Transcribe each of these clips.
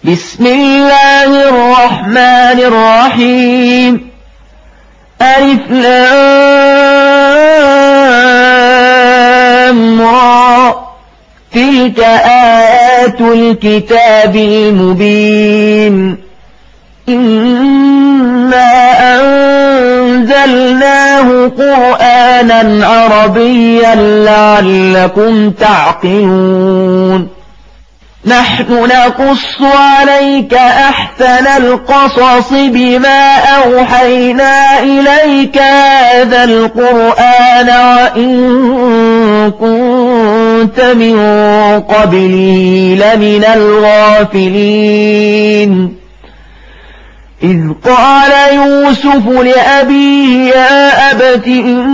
بسم الله الرحمن الرحيم ألف لام را تلك آيات الكتاب المبين إنا أنزلناه قرآنا عربيا لعلكم تعقلون نحن نقص عليك أحسن القصص بما أوحينا إليك هذا القرآن وإن كنت من قبله لمن الغافلين إذ قال يوسف لأبيه يا أبت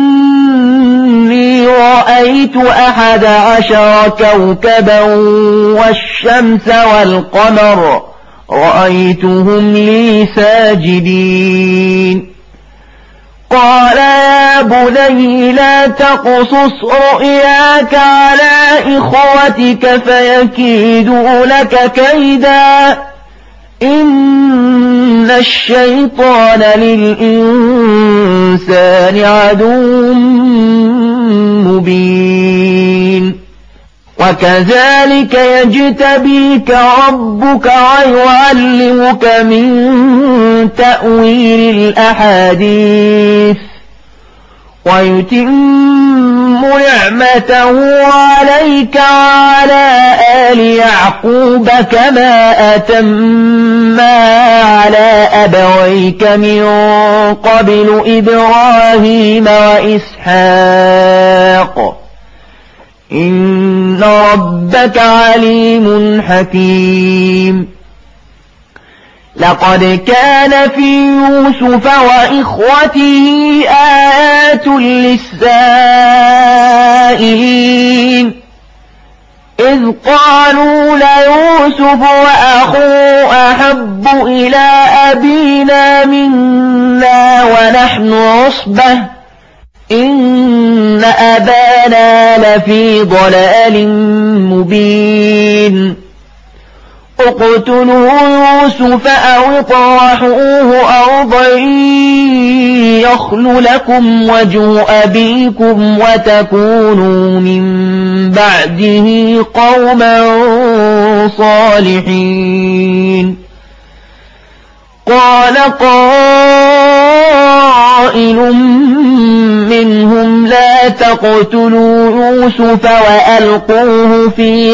إني رأيت 11 كوكبا والشمس والقمر رأيتهم لي ساجدين قال يا بني لا تقصص رؤياك على إخوتك فيكيدوا لك كيدا إن الشيطان للإنسان عدو مبين وكذلك يجتبيك ربك ويعلمك من تأويل الأحاديث ويتم نعمته عليك وعلى آل يعقوب كما أتمها على أبويك من قبل إبراهيم وإسحاق إن ربك عليم حكيم لقد كان في يوسف وإخوته آيات للسائلين إذ قالوا ليوسف وأخوه أحب إلى أبينا منا ونحن عصبة إن أبانا لفي ضلال مبين اقتلوا يوسف أو اطرحوه أرضا يخل لكم وجه أبيكم وتكونوا من بعده قوما صالحين قال قائل منهم لا تقتلوا يوسف وألقوه في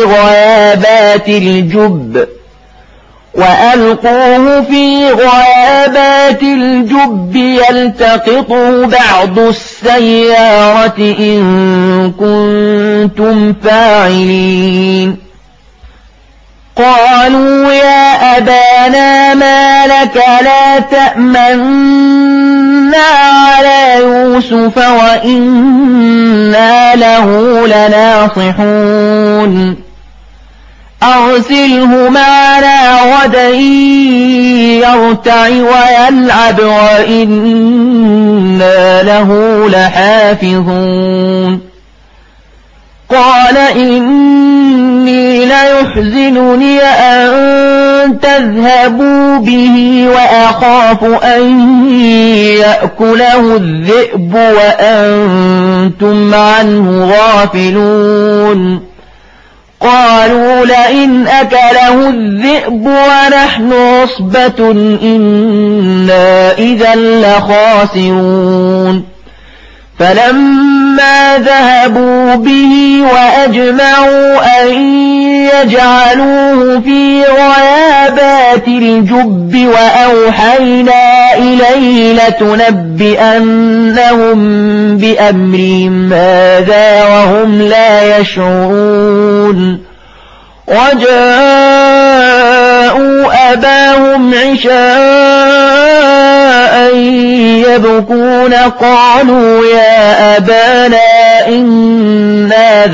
غيابات الجب يلتقطه بعض السيارة إن كنتم فاعلين قالوا يا أبانا ما لك لا تأمنا على يوسف وإنا له لناصحون أرسله معنا غدا يرتع ويلعب وإنا له لحافظون قال إني ليحزنني أن تذهبوا به وأخاف أن يأكله الذئب وأنتم عنه غافلون قالوا لئن أكله الذئب ونحن عصبة إنا إذا لخاسرون فلما ذهبوا به وأجمعوا أن يجعلوه في غيابات الجب وأوحينا إليه لتنبئنهم بأمرهم هذا وهم لا يشعرون وجاءوا أباهم عشاء يبكون قالوا يا أبانا إنا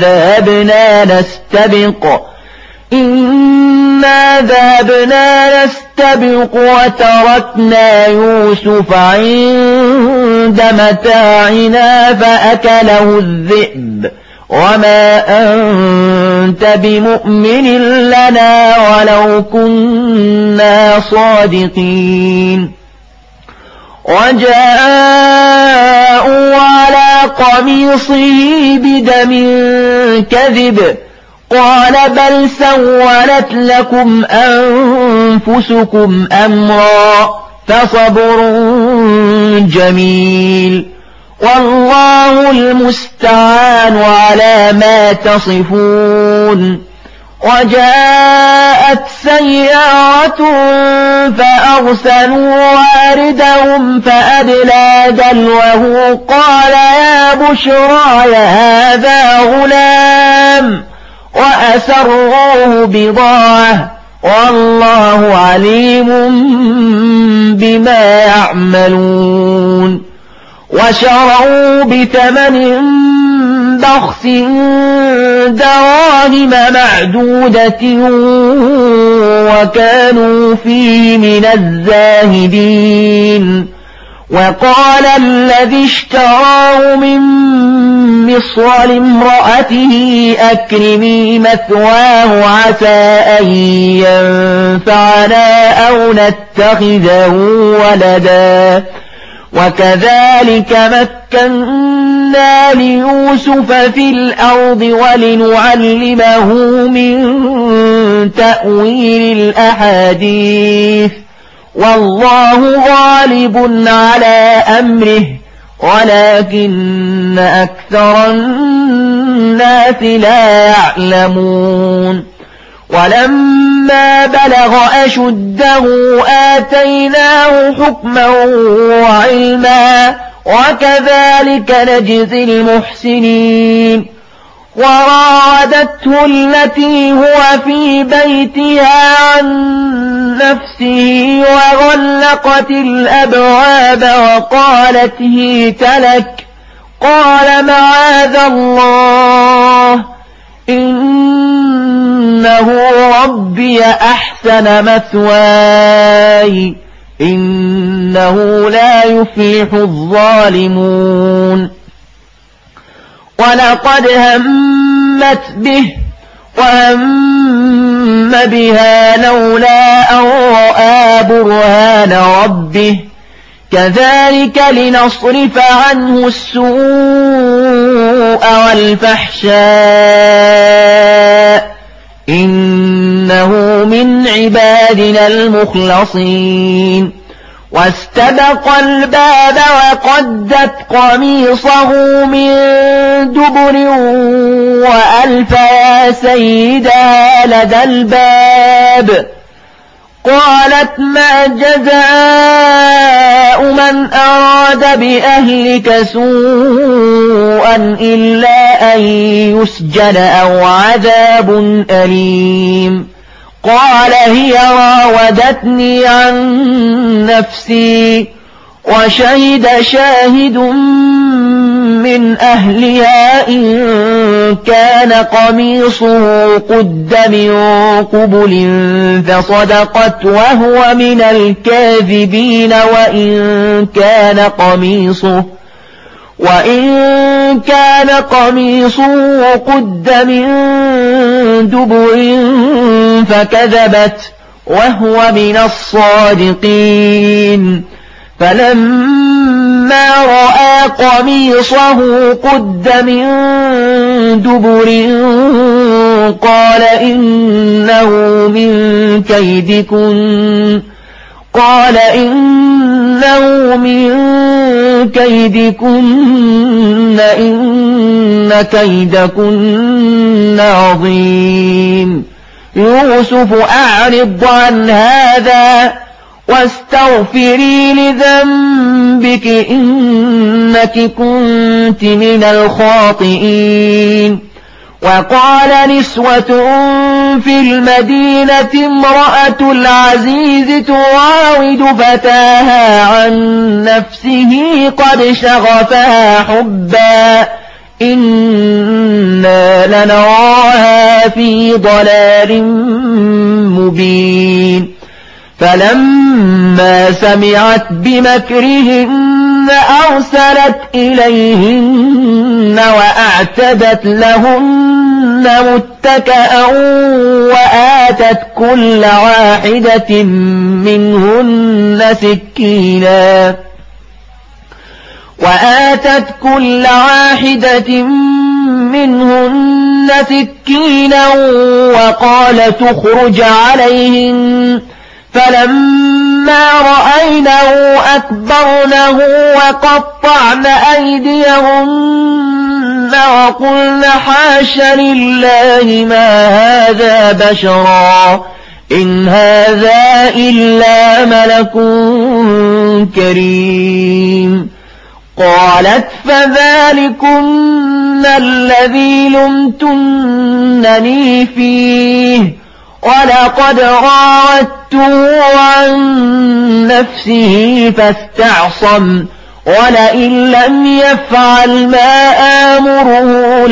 ذهبنا نستبق وتركنا يوسف عند متاعنا فأكله الذئب وما أنت بمؤمن لنا ولو كنا صادقين. وجاءوا على قميصه بدم كذب قال بل سولت لكم أنفسكم أمرا فصبر جميل والله المستعان على ما تصفون. وجاءت سيارة فأرسلوا واردهم فأدلى دلوه قال يا بشرى هذا غلام وأسروه بضاعة والله عليم بما يعملون. وشروا بثمن بخس دراهم معدودة وكانوا فيه من الزاهدين. وقال الذي اشتراه من مصر لامرأته أكرمي مثواه عسى أن ينفعنا أو نتخذه ولدا وكذلك مكنا ليوسف في الأرض ولنعلمه من تأويل الأحاديث والله غالب على أمره ولكن أكثر الناس لا يعلمون. ولما بلغ أشده آتيناه حكما وعلما وكذلك نجزي المحسنين. وراودته التي هو في بيتها عن نفسه وغلقت الأبواب وقالت هيت لك قال معاذ الله إنه ربي أحسن مثواي إنه لا يفلح الظالمون. ولقد همت به وهم بها لولا أن رأى برهان ربه كذلك لنصرف عنه السوء والفحشاء إنه من عبادنا المخلصين. واستبق الباب وقدت قميصه من دبر وألف يا سيدها لدى الباب قالت ما جزاء من أراد بأهلك سوءا إلا أن يسجن أو عذاب أليم. قال هي راودتني عن نفسي وشهد شاهد من أهلها إن كان قميصه قد من قبل فصدقت وهو من الكاذبين وإن كان قميصه قد من دبر فكذبت وهو من الصادقين. فلما رأى قميصه قد من دبر قال إنه من كيدكن إن كيدكن عظيم. يوسف أعرض عن هذا واستغفري لذنبك إنك كنت من الخاطئين. وقال نسوة في المدينة امرأة العزيز تراود فتاها عن نفسه قد شغفها حبا إنا لنراها في ضلال مبين. فلما سمعت بمكرهن أرسلت إليهن وأعتدت لهن متكأ وآتت كل واحدة منهن سكينا وقال تخرج عليهن فلما رأينه أكبرنه وقطعن أيديهن وقلن حاش لله ما هذا بشرا إن هذا إلا ملك كريم. قالت فذلكن الذي لمتنني فيه ولقد راودته عن نفسه فاستعصم ولئن لم يفعل ما آمره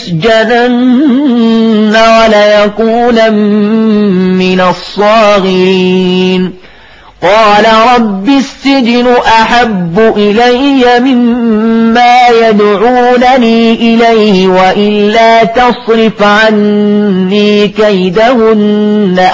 ليسجنن وليكونن من الصاغرين. قال رب السجن أحب إلي مما يدعونني إليه وإلا تصرف عني كيدهن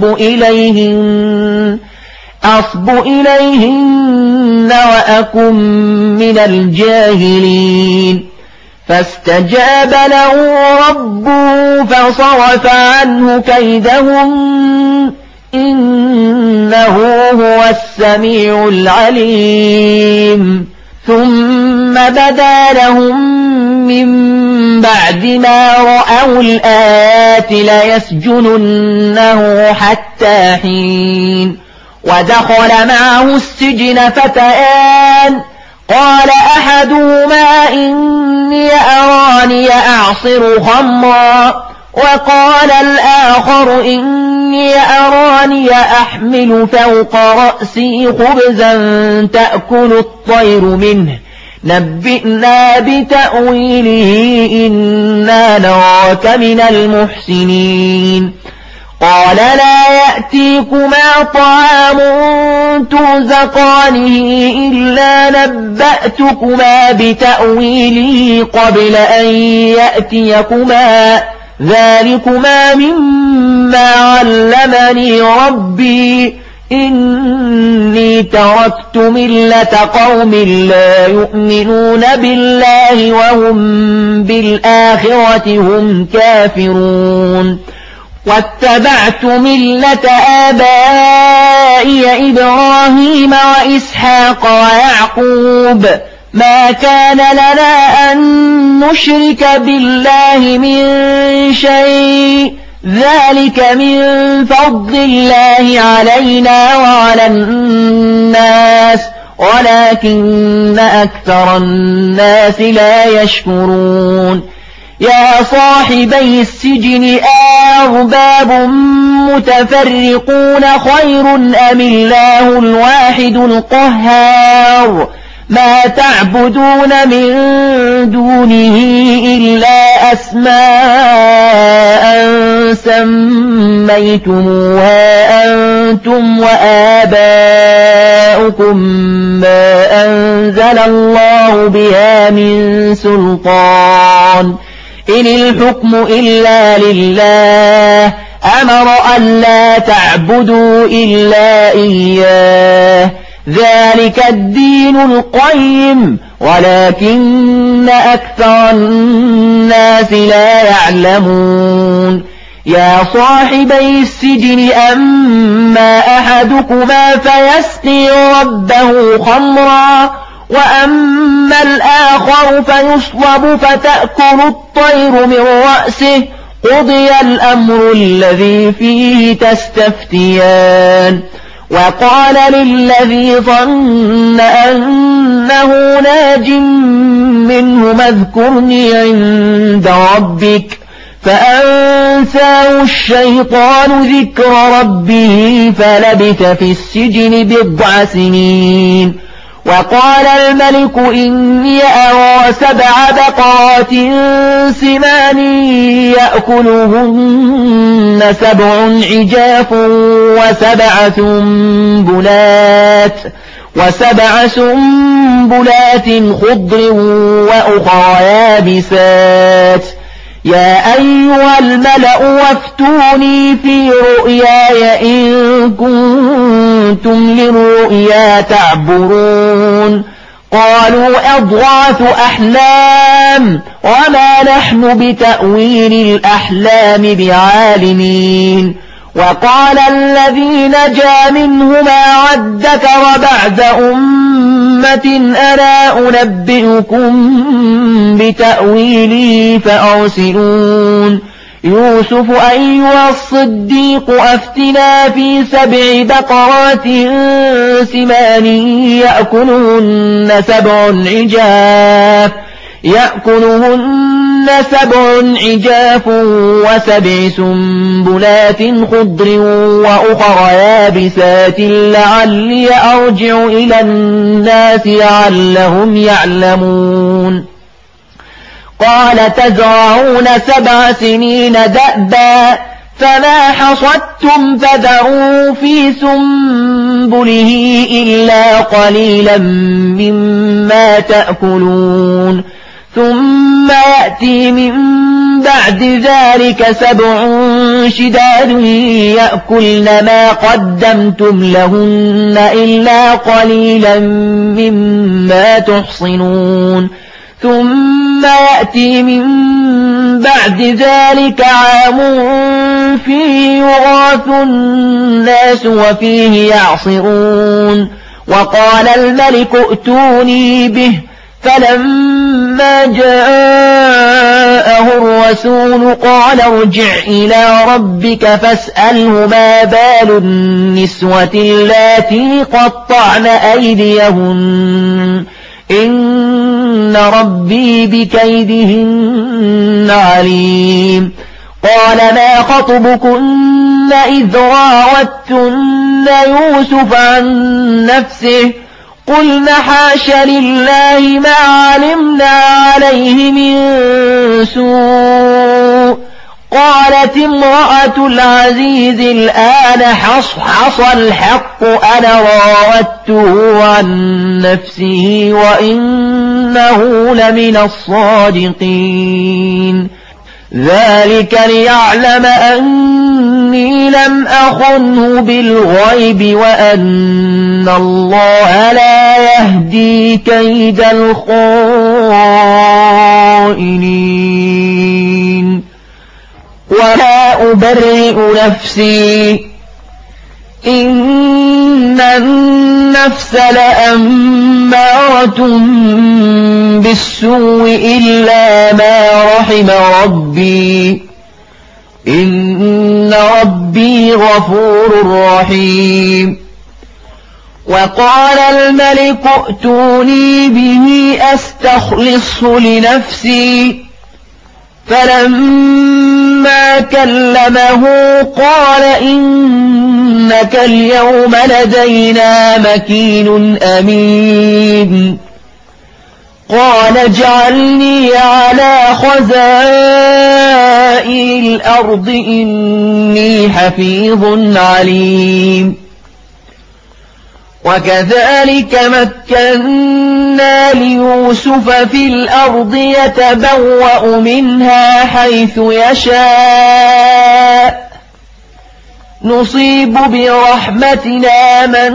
أصب إليهن وأكن من الجاهلين. فاستجاب له ربه فصرف عنه كيدهن إنه هو السميع العليم. ثم بدا لهم من بعد ما رأوا الآيات ليسجننه حتى حين. ودخل معه السجن فتيان قال أحدهما إني أراني أعصر خمرا وقال الآخر إني أراني أحمل فوق رأسي خبزا تأكل الطير منه نبئنا بتأويله إنا نراك من المحسنين. قال لا يأتيكما طعام ترزقانه إلا نبأتكما بتأويله قبل أن يأتيكما ذلكما مما علمني ربي إني تركت ملة قوم لا يؤمنون بالله وهم بالآخرة هم كافرون واتبعت ملة آبائي إبراهيم وإسحاق ويعقوب ما كان لنا أن نشرك بالله من شيء ذلك من فضل الله علينا وعلى الناس ولكن أكثر الناس لا يشكرون. يا صاحبي السجن أأرباب متفرقون خير أم الله الواحد القهار ما تعبدون من دونه إلا أسماء سميتموها أنتم وآباؤكم ما أنزل الله بها من سلطان إن الحكم إلا لله أمر أن لا تعبدوا إلا إياه ذلك الدين القيم ولكن أكثر الناس لا يعلمون. يا صاحبي السجن أما أحدكما فيسقي ربه خمرا وأما الآخر فيصلب فتأكل الطير من رأسه قضي الأمر الذي فيه تستفتيان. وقال للذي ظن أنه ناج منه اذكرني عند ربك فأنساه الشيطان ذكر ربه فلبث في السجن 9 سنين وقال الملك إني أرى 7 بقرات سمان يأكلهن 7 عجاف و7 سنبلات خضر وأخرى يابسات يا أيها الملأ وافتوني في رؤياي إن كنتم للرؤيا تعبرون قالوا أضغاث أحلام وما نحن بتأويل الأحلام بعالمين وقال الذي نجا منهما وادكر بعد أمة ألا أنبئكم بتأويله فأرسلون يوسف أيها الصديق أفتنا في 7 بقرات سمان يأكلهن 7 عجاف و7 سنبلات خضر وأخرى يابسات لعلي أرجع إلى الناس لعلهم يعلمون قال تزرعون 7 سنين دأبا فما حصدتم فذروا في سنبله إلا قليلا مما تأكلون ثم يأتي من بعد ذلك 7 شداد يأكلن ما قدمتم لهن إلا قليلا مما تحصنون ثم يأتي من بعد ذلك عام فيه يغاث الناس وفيه يعصرون وقال الملك ائتوني به فلما جاءه الرسول قال ارجع إلى ربك فاسأله ما بال النسوة اللاتي قطعن أيديهن إن ربي بكيدهن عليم قال ما خطبكن إذ راوتن يوسف عن نفسه قلنا حاش لله ما علمنا عليه من سوء قالت امرأة العزيز الآن حصحص الحق أنا راودته عن نفسه وإنه لمن الصادقين ذلك ليعلم أني لم أخنه بالغيب وأن الله لا يهدي كيد الخائنين ولا أبرئ نفسي إن النفس لأمارة بالسوء إلا ما رحم ربي إن ربي غفور رحيم وقال الملك ائتوني به أستخلصه لنفسي فلما كلمه قال إنك اليوم لدينا مكين أمين قال اجعلني على خزائن الأرض إني حفيظ عليم وكذلك مكنا ليوسف في الأرض يتبوأ منها حيث يشاء نصيب برحمتنا من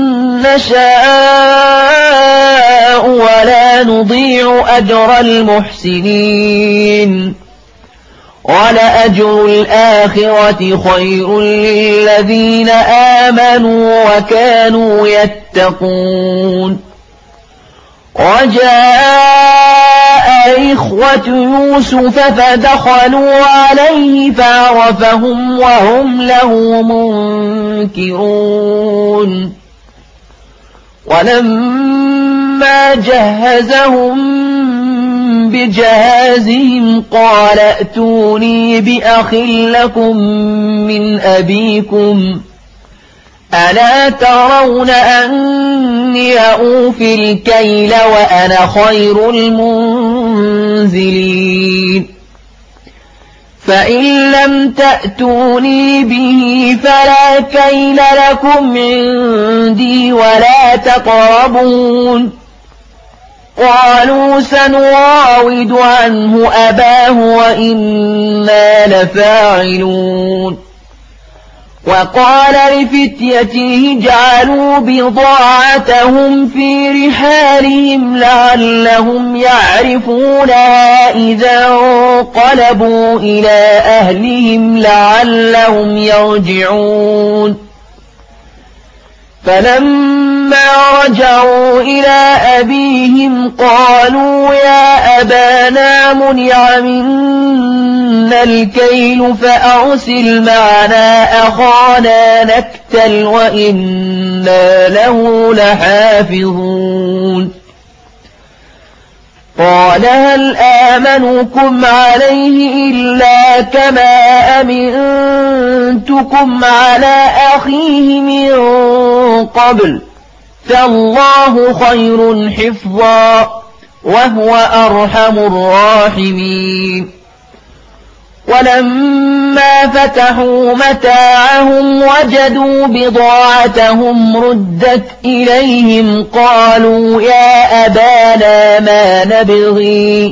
نشاء ولا نضيع أجر المحسنين ولأجر الآخرة خير للذين آمنوا وكانوا يتقون وجاء إخوة يوسف فدخلوا عليه فعرفهم وهم له منكرون ولما جهزهم بجهازهم قال ائتوني بأخ لكم من أبيكم ألا ترون أني أوفي الكيل وأنا خير المنزلين فإن لم تأتوني به فلا كيل لكم عندي ولا تقربون قالوا سنراود عنه أباه وإنا لفاعلون وقال لفتيته اجعلوا بضاعتهم في رحالهم لعلهم يعرفونها إذا انقلبوا إلى أهلهم لعلهم يرجعون فلما رجعوا إلى أبيهم قالوا يا أبانا منع منا الكيل فأرسل معنا أخانا نكتل وإنا له لحافظون قال هل آمنكم عليه إلا كما أمنتكم على أخيه من قبل فالله خير حفظا وهو أرحم الراحمين ولما فتحوا متاعهم وجدوا بضاعتهم ردت إليهم قالوا يا أبانا ما نبغي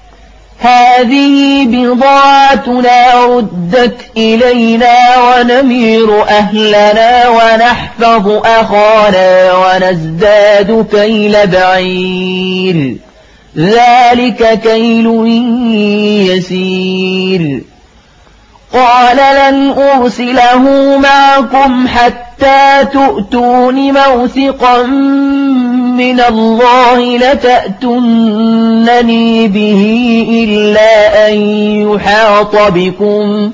هذه بضاعتنا ردت إلينا ونمير أهلنا ونحفظ أخانا ونزداد كيل بعير ذلك كيل يسير قال لن أرسله معكم حتى تؤتون موثقا من الله لتأتونني به إلا أن يحاط بكم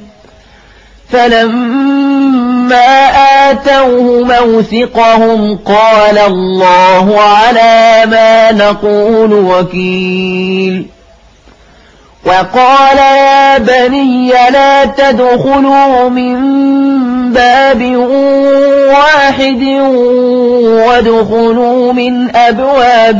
فلما آتوه موثقهم قال الله على ما نقول وكيل وقال يا بني لا تدخلوا من باب واحد وادخلوا من أبواب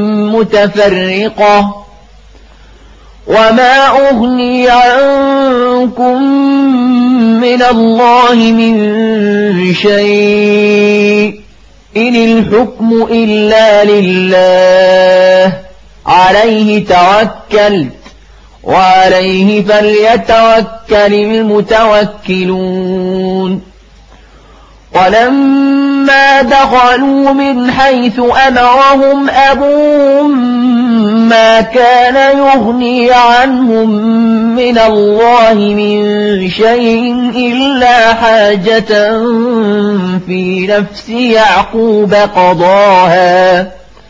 متفرقة وما أغني عنكم من الله من شيء إن الحكم إلا لله عليه توكلت وعليه فليتوكل المتوكلون ولما دخلوا من حيث أمرهم أبوهم ما كان يغني عنهم من الله من شيء إلا حاجة في نفس يعقوب قضاها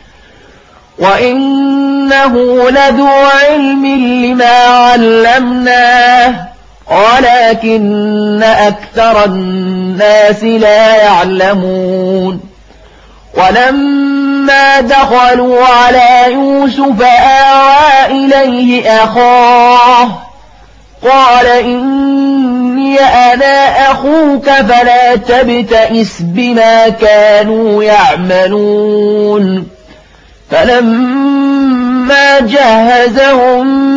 وإنه لذو علم لما علمناه ولكن أكثر الناس لا يعلمون ولما دخلوا على يوسف آوى إليه أخاه قال إني أنا أخوك فلا تبتئس بما كانوا يعملون فلما جهزهم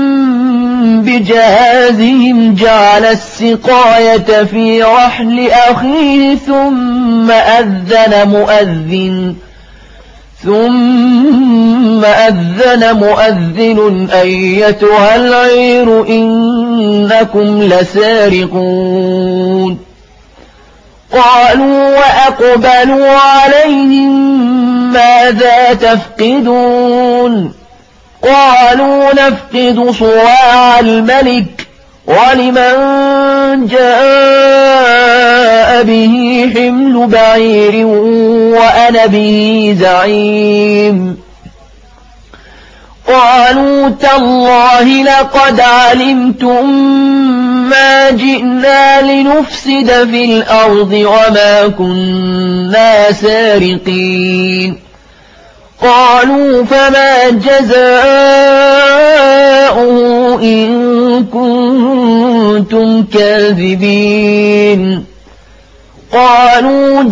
بجهازهم جعل السقاية في رحل أخيه ثم أذن مؤذن أيتها العير إنكم لسارقون قالوا وأقبلوا عليهم ماذا تفقدون قالوا نفقد صواع الملك ولمن جاء به حمل بعير وأنا به زعيم قالوا تالله لقد علمتم ما جئنا لنفسد في الأرض وما كنا سارقين قالوا فما جزاؤه إن كنتم كاذبين قالوا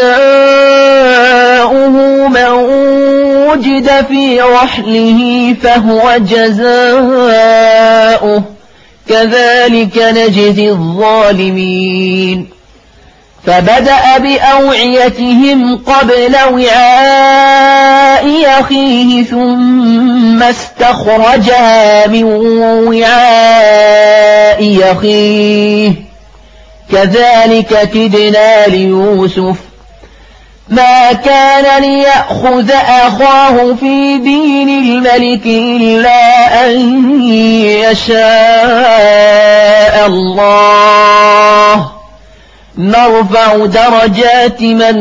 جزاؤه من وجد في رحله فهو جزاؤه كذلك نجزي الظالمين فبدأ بأوعيتهم قبل وعاء أخيه ثم استخرجها من وعاء أخيه كذلك كدنا ليوسف ما كان ليأخذ أخاه في دين الملك إلا أن يشاء الله نرفع درجات من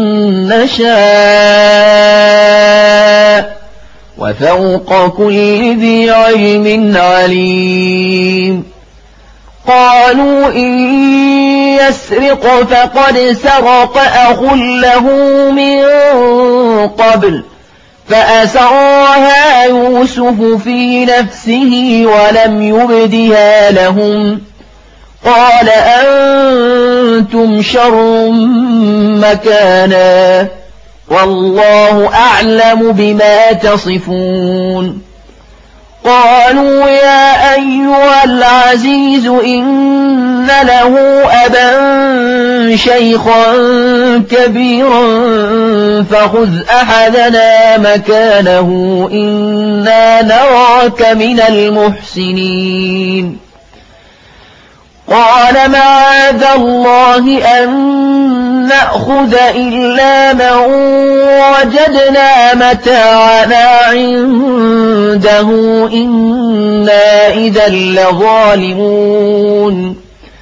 نشاء وفوق كل ذي علم عليم قالوا إن يسرق فقد سرق أخ له من قبل فأسرها يوسف في نفسه ولم يبدها لهم قال أنتم شر مكانا والله أعلم بما تصفون قالوا يا أيها العزيز إن له أبا شيخا كبيرا فخذ أحدنا مكانه إنا نراك من المحسنين قال معاذ الله أن نأخذ إلا من وجدنا متاعنا عنده إنا إذا لظالمون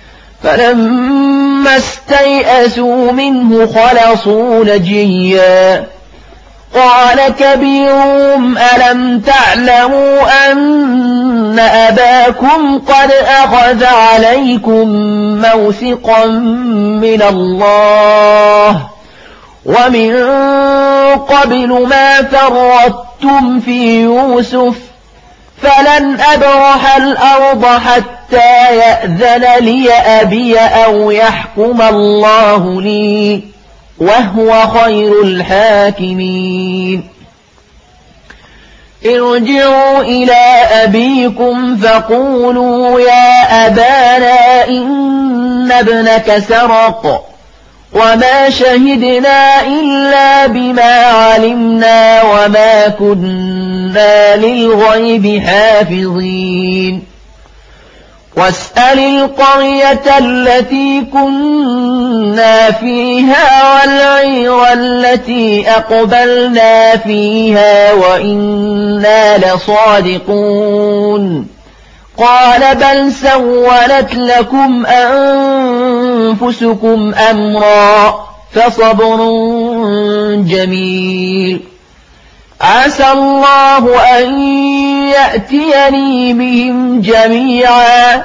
فلما استيئسوا منه خلصوا نجيا قال كبيرهم ألم تعلموا أن أباكم قد أخذ عليكم موثقا من الله ومن قبل ما فرطتم في يوسف فلن أبرح الأرض حتى يأذن لي أبي أو يحكم الله لي وهو خير الحاكمين ارجعوا إلى أبيكم فقولوا يا أبانا إن ابنك سرق وما شهدنا إلا بما علمنا وما كنا للغيب حافظين واسأل القرية التي كنا فيها والعير التي أقبلنا فيها وإنا لصادقون قال بل سولت لكم أنفسكم أمرا فصبر جميل عسى الله أن يأتيني بهم جميعا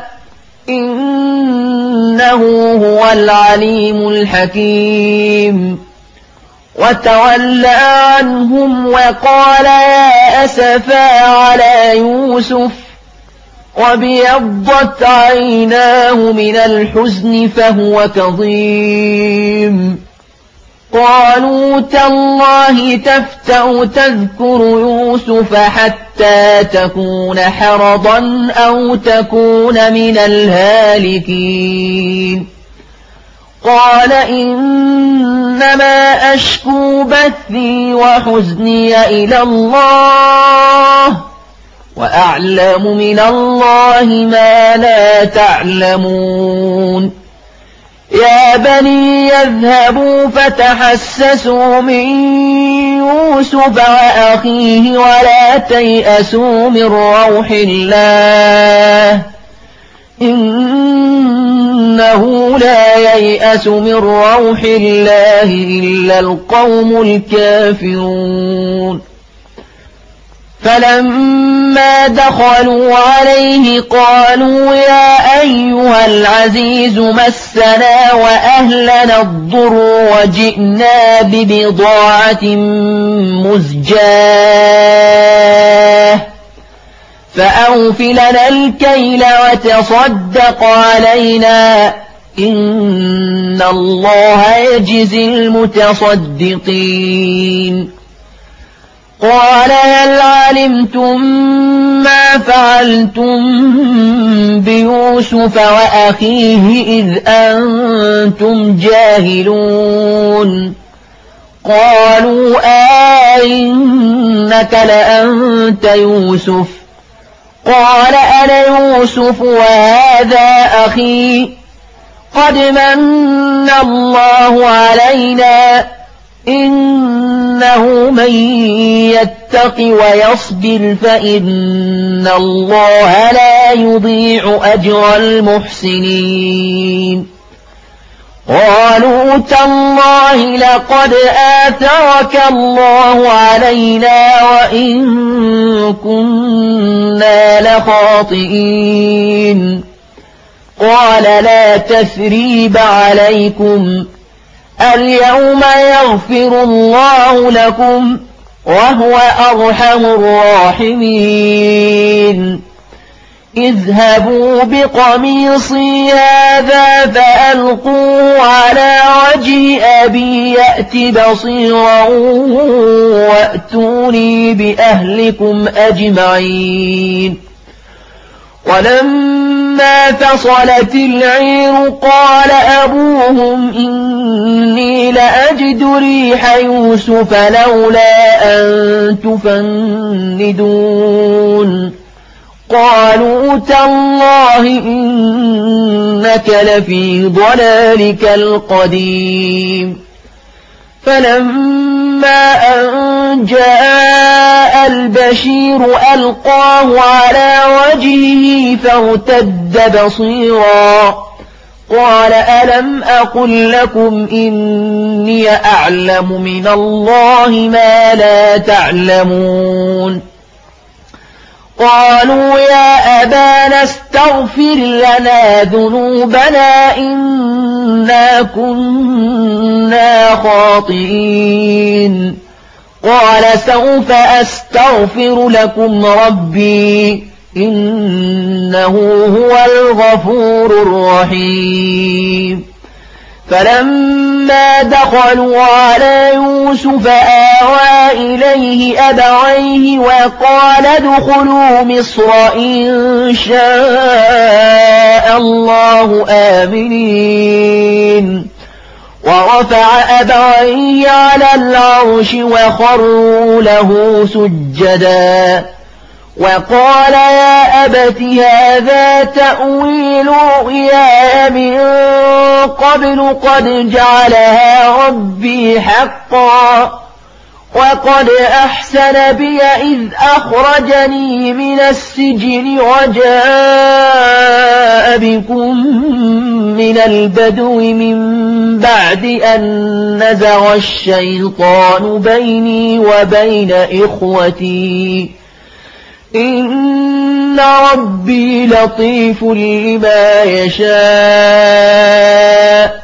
إنه هو العليم الحكيم وتولى عنهم وقال يا أسفا على يوسف وابيضت عيناه من الحزن فهو كظيم قالوا تالله تفتأ تذكر يوسف حتى تكون حرضا أو تكون من الهالكين قال إنما أشكو بثي وحزني إلى الله وأعلم من الله ما لا تعلمون يا بني يذهبوا فتحسسوا من يوسف وأخيه ولا تيأسوا من روح الله إنه لا ييأس من روح الله إلا القوم الكافرون فلما دخلوا عليه قالوا يا أيها العزيز مسنا وأهلنا الضر وجئنا ببضاعة مزجاة فأوف لنا الكيل وتصدق علينا إن الله يجزي المتصدقين قال هل علمتم ما فعلتم بيوسف وأخيه إذ أنتم جاهلون قالوا إنك لأنت يوسف قال أنا يوسف وهذا أخي قد من الله علينا إنه من يتق ويصبر فإن الله لا يضيع أجر المحسنين قالوا تالله لقد آثرك الله علينا وإن كنا لخاطئين قال لا تثريب عليكم اليوم يغفر الله لكم وهو أرحم الراحمين اذهبوا بقميصي هذا فألقوه على وجه أبي يأت بصيرا وأتوني بأهلكم أجمعين ولما فصلت العير قال أبوهم إني لأجد ريح يوسف لولا أن تفندون قالوا تالله إنك لفي ضلالك القديم فلما أن جاء البشير ألقاه على وجهه فارتد بصيرا قال ألم أقل لكم إني أعلم من الله ما لا تعلمون قالوا يا أبانا استغفر لنا ذنوبنا إنا كنا خاطئين قال سوف أستغفر لكم ربي إنه هو الغفور الرحيم فلما دخلوا على يوسف آوى إليه أبويه وقال ادخلوا مصر إن شاء الله آمنين ورفع أبويه على العرش وخروا له سجدا وقال يا أبت هذا تأويل رؤياي من قبل قد جعلها ربي حقا وقد أحسن بي إذ أخرجني من السجن وجاء بكم من البدو من بعد أن نزغ الشيطان بيني وبين إخوتي إن ربي لطيف لما يشاء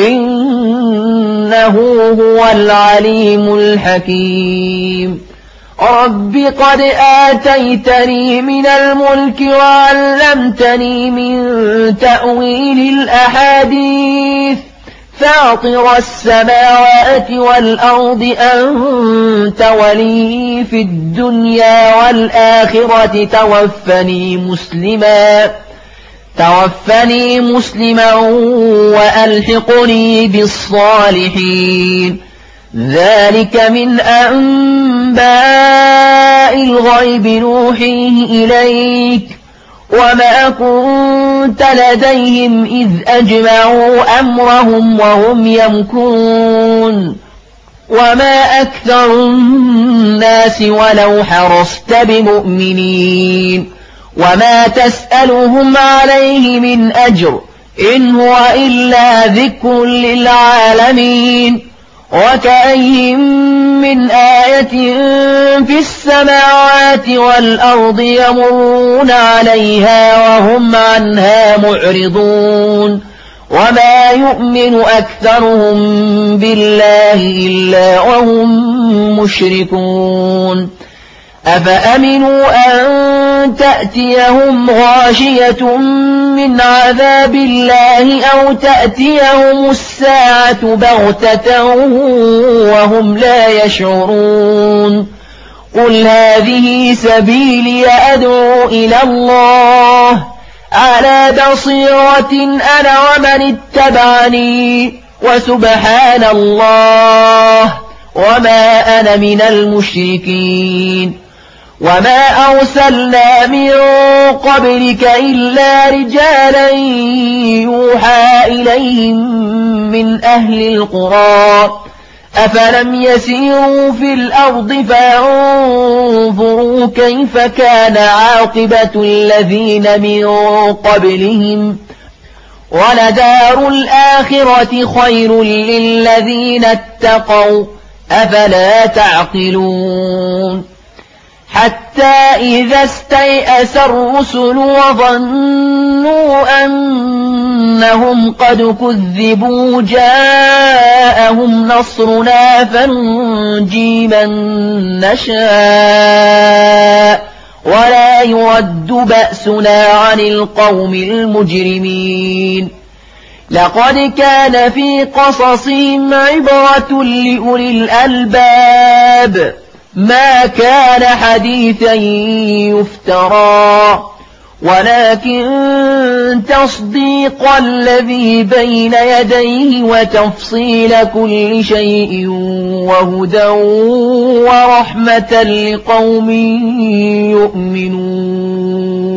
إنه هو العليم الحكيم رب قد آتيتني من الملك وعلمتني من تأويل الأحاديث فاطر السماوات والأرض أنت ولي في الدنيا والآخرة توفني مسلما وألحقني بالصالحين ذلك من أنباء الغيب نوحيه إليك وما كنت لديهم إذ أجمعوا أمرهم وهم يمكرون وما أكثر الناس ولو حرصت بمؤمنين وما تسألهم عليه من أجر إن هو إلا ذكر للعالمين وكأين من آية في السماوات والأرض يمرون عليها وهم عنها معرضون وما يؤمن أكثرهم بالله إلا وهم مشركون أفأمنوا أن تأتيهم غاشية من عذاب الله أو تأتيهم الساعة بغتة وهم لا يشعرون قل هذه سبيلي أدعو إلى الله على بصيرة أنا ومن اتبعني وسبحان الله وما أنا من المشركين وما أرسلنا من قبلك إلا رجالا يوحى إليهم من أهل القرى أفلم يسيروا في الأرض فينظروا كيف كان عاقبة الذين من قبلهم ولدار الآخرة خير للذين اتقوا أفلا تعقلون حتى إذا استيأس الرسل وظنوا أنهم قد كذبوا جاءهم نصرنا فننجي من نشاء ولا يرد بأسنا عن القوم المجرمين لقد كان في قصصهم عبرة لأولي الألباب ما كان حديثا يفترى ولكن تصديق الذي بين يديه وتفصيل كل شيء وهدى ورحمة لقوم يؤمنون